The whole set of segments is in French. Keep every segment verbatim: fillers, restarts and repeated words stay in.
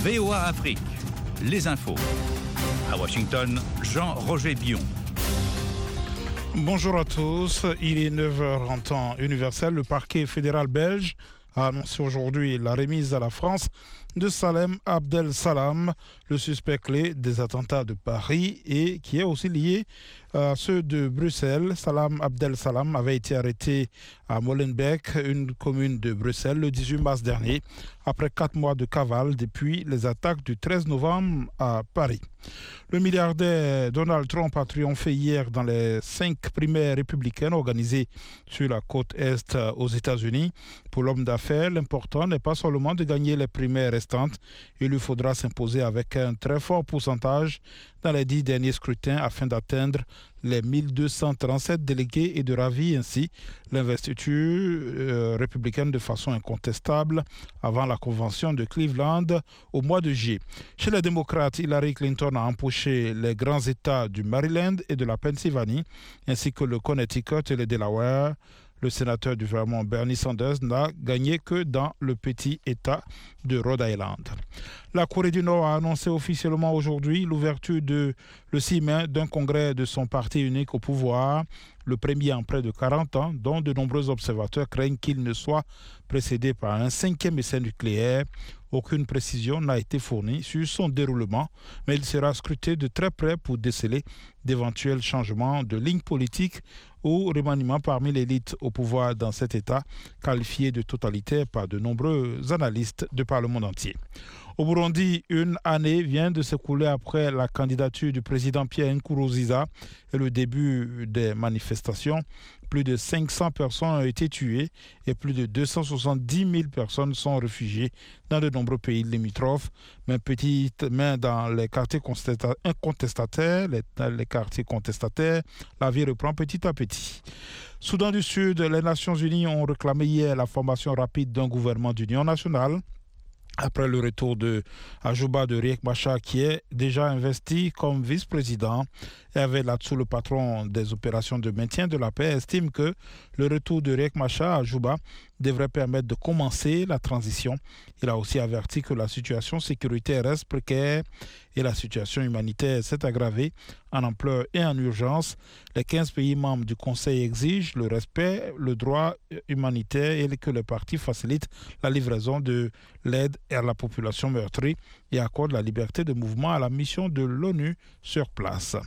V O A Afrique, les infos. À Washington, Jean-Roger Bion. Bonjour à tous, il est neuf heures en temps universel. Le parquet fédéral belge a annoncé aujourd'hui la remise à la France de Salem Abdel Salam, le suspect clé des attentats de Paris et qui est aussi lié à ceux de Bruxelles. Salam Abdel Salam avait été arrêté à Molenbeek, une commune de Bruxelles, le dix-huit mars dernier, après quatre mois de cavale depuis les attaques du treize novembre à Paris. Le milliardaire Donald Trump a triomphé hier dans les cinq primaires républicaines organisées sur la côte Est aux États-Unis. Pour l'homme d'affaires, l'important n'est pas seulement de gagner les primaires restantes, il lui faudra s'imposer avec un très fort pourcentage dans les dix derniers scrutins afin d'atteindre les mille deux cent trente-sept délégués et de ravir ainsi l'investiture euh, républicaine de façon incontestable avant la convention de Cleveland au mois de juillet. Chez les démocrates, Hillary Clinton a empoché les grands États du Maryland et de la Pennsylvanie, ainsi que le Connecticut et le Delaware. Le sénateur du Vermont, Bernie Sanders, n'a gagné que dans le petit État de Rhode Island. La Corée du Nord a annoncé officiellement aujourd'hui l'ouverture de le six mai d'un congrès de son parti unique au pouvoir, le premier en près de quarante ans, dont de nombreux observateurs craignent qu'il ne soit précédé par un cinquième essai nucléaire. Aucune précision n'a été fournie sur son déroulement, mais il sera scruté de très près pour déceler d'éventuels changements de ligne politique ou remaniements parmi l'élite au pouvoir dans cet État, qualifié de totalitaire par de nombreux analystes de par le monde entier. Au Burundi, une année vient de s'écouler après la candidature du président Pierre Nkurunziza et le début des manifestations. Plus de cinq cents personnes ont été tuées et plus de deux cent soixante-dix mille personnes sont réfugiées dans de nombreux pays limitrophes. Mais, petite, mais dans les quartiers contestataires, les, les quartiers contestataires, la vie reprend petit à petit. Soudan du Sud, les Nations Unies ont réclamé hier la formation rapide d'un gouvernement d'union nationale. Après le retour de Ajouba de Riek Machar, qui est déjà investi comme vice-président, et avec là-dessous le patron des opérations de maintien de la paix, estime que le retour de Riek Machar à Ajouba devrait permettre de commencer la transition. Il a aussi averti que la situation sécuritaire reste précaire et la situation humanitaire s'est aggravée en ampleur et en urgence. Les quinze pays membres du Conseil exigent le respect, le droit humanitaire et que les parties facilitent la livraison de l'aide à la population meurtrie et accordent la liberté de mouvement à la mission de l'ONU sur place.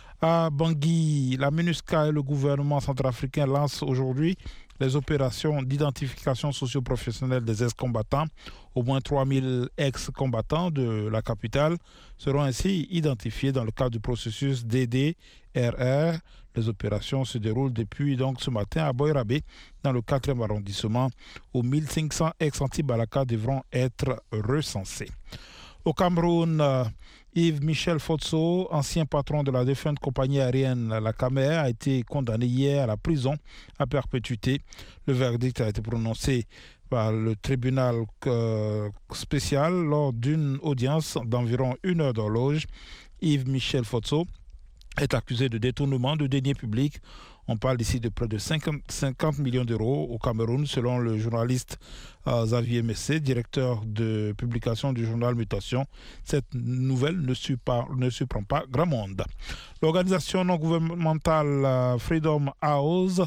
À Bangui, la MINUSCA et le gouvernement centrafricain lancent aujourd'hui les opérations d'identification socio-professionnelle des ex-combattants. Au moins trois mille ex-combattants de la capitale seront ainsi identifiés dans le cadre du processus D D R R. Les opérations se déroulent depuis donc ce matin à Boirabe, dans le quatrième arrondissement, où mille cinq cents ex-anti-Balaka devront être recensés. Au Cameroun, euh, Yves-Michel Fotso, ancien patron de la défunte compagnie aérienne La Camer, a été condamné hier à la prison à perpétuité. Le verdict a été prononcé par le tribunal euh, spécial lors d'une audience d'environ une heure d'horloge. Yves-Michel Fotso est accusé de détournement de deniers publics. On parle ici de près de cinquante millions d'euros au Cameroun, selon le journaliste euh, Xavier Messé, directeur de publication du journal Mutation. Cette nouvelle ne, surpa, ne surprend pas grand monde. L'organisation non gouvernementale euh, Freedom House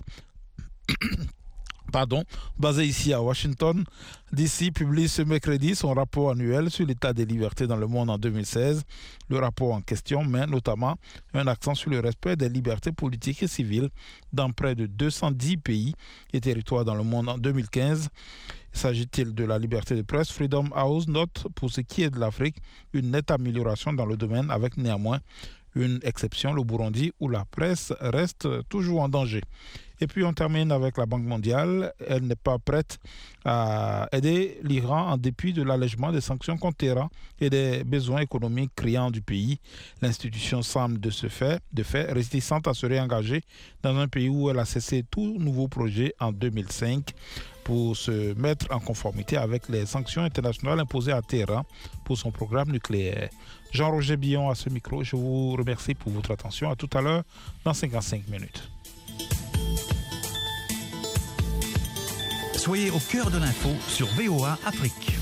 Pardon, basé ici à Washington, D C publie ce mercredi son rapport annuel sur l'état des libertés dans le monde en deux mille seize. Le rapport en question met notamment un accent sur le respect des libertés politiques et civiles dans près de deux cent dix pays et territoires dans le monde en deux mille quinze. S'agit-il de la liberté de presse, Freedom House note, pour ce qui est de l'Afrique, une nette amélioration dans le domaine, avec néanmoins une exception, le Burundi, où la presse reste toujours en danger. Et puis on termine avec la Banque mondiale. Elle n'est pas prête à aider l'Iran en dépit de l'allègement des sanctions contre Téhéran et des besoins économiques criants du pays. L'institution semble de ce fait, de fait réticente à se réengager dans un pays où elle a cessé tout nouveau projet en deux mille cinq pour se mettre en conformité avec les sanctions internationales imposées à Téhéran pour son programme nucléaire. Jean-Roger Bion à ce micro. Je vous remercie pour votre attention. À tout à l'heure dans cinquante-cinq minutes. Soyez au cœur de l'info sur V O A Afrique.